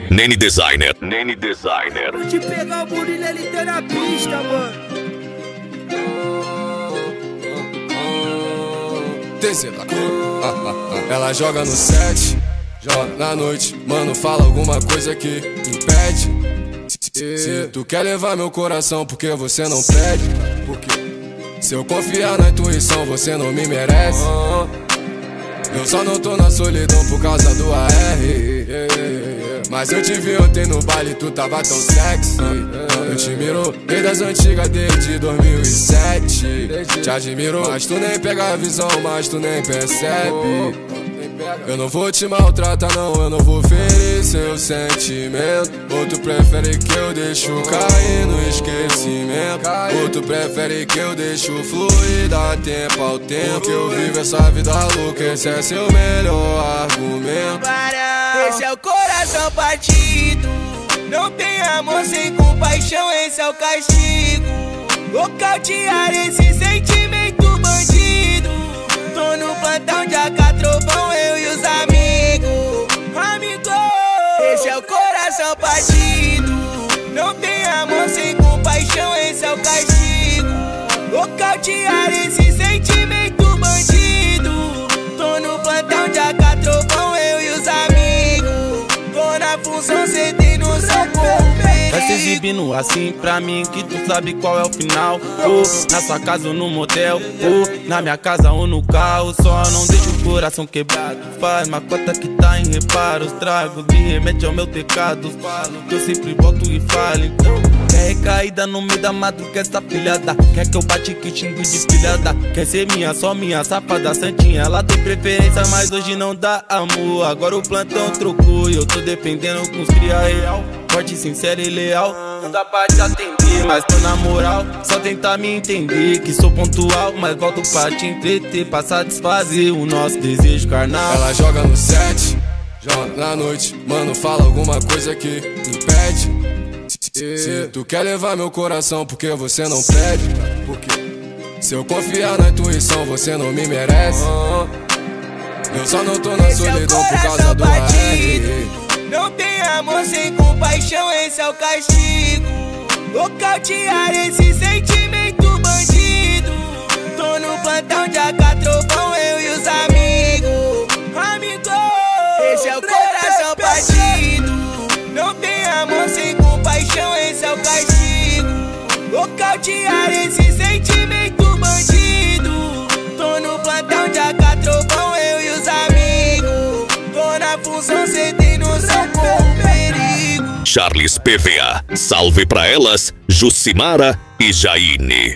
Nene Designer. Nene Designer. Vou te pegar o Murilo, ele tá na pista, mano. TZ da cor. Ela joga no set, joga na noite. Mano, fala alguma coisa que impede. Se tu quer levar meu coração, porque você não pede? Porque se eu confiar na intuição, você não me merece. Eu só não tô na solidão por causa do AR. Mas eu te vi ontem no baile, tu tava tão sexy. Eu te miro desde as antigas, desde 2007. Te admiro, mas tu nem pega a visão, mas tu nem percebe. Eu não vou te maltratar não, eu não vou ferir seu sentimento. Ou tu prefere que eu deixo cair no esquecimento? Ou tu prefere que eu deixo fluir, dá tempo ao tempo? Que eu vivo essa vida louca, esse é seu melhor argumento. Esse é o coração partido. Não tem amor sem compaixão, esse é o castigo. Nocautear esse sentimento bandido. Tô no plantão de acatrovão, eu e os amigos. Esse é o coração partido. Não tem amor sem compaixão, esse é o castigo. Nocautear esse sentimento bandido. Tô no plantão de acatrovão, eu e os amigos. Tô na função, sentei no seu corpo. Vai se exibindo assim pra mim que tu sabe qual é o final. Ou na sua casa ou no motel, ou na minha casa ou no carro. Só não deixa o coração quebrado. Faz uma cota que tá em reparos. Trago de remédio ao meu pecado. Falo que eu sempre volto e falo. Então quer recaída no meio da madruga essa filhada. Quer que eu bate que xingue de filhada. Quer ser minha, só minha safada santinha. Ela tem preferência, mas hoje não dá amor. Agora o plantão trocou e eu tô dependendo com os cria real. Forte, sincero e leal, não dá pra te atender, mas tô na moral, só tentar me entender. Que sou pontual, mas volto pra te entreter, pra satisfazer o nosso desejo carnal. Ela joga no set, joga na noite. Mano, fala alguma coisa que impede. Se tu quer levar meu coração, porque você não pede? Porque se eu confiar na intuição, você não me merece. Eu só não tô na solidão por causa do AR. Não tem amor sem compaixão, esse é o castigo. Nocautear esse sentimento bandido. Tô no plantão de acatrovão, eu e os amigos. Esse é o coração partido. Não tem amor sem compaixão, esse é o castigo. Nocautear esse sentimento bandido. Tô no plantão de acatrovão, eu e os amigos. Tô na função, sentei no seu corpo, perigo. Charles PVA. Salve pra elas, Jucimara e Jaine.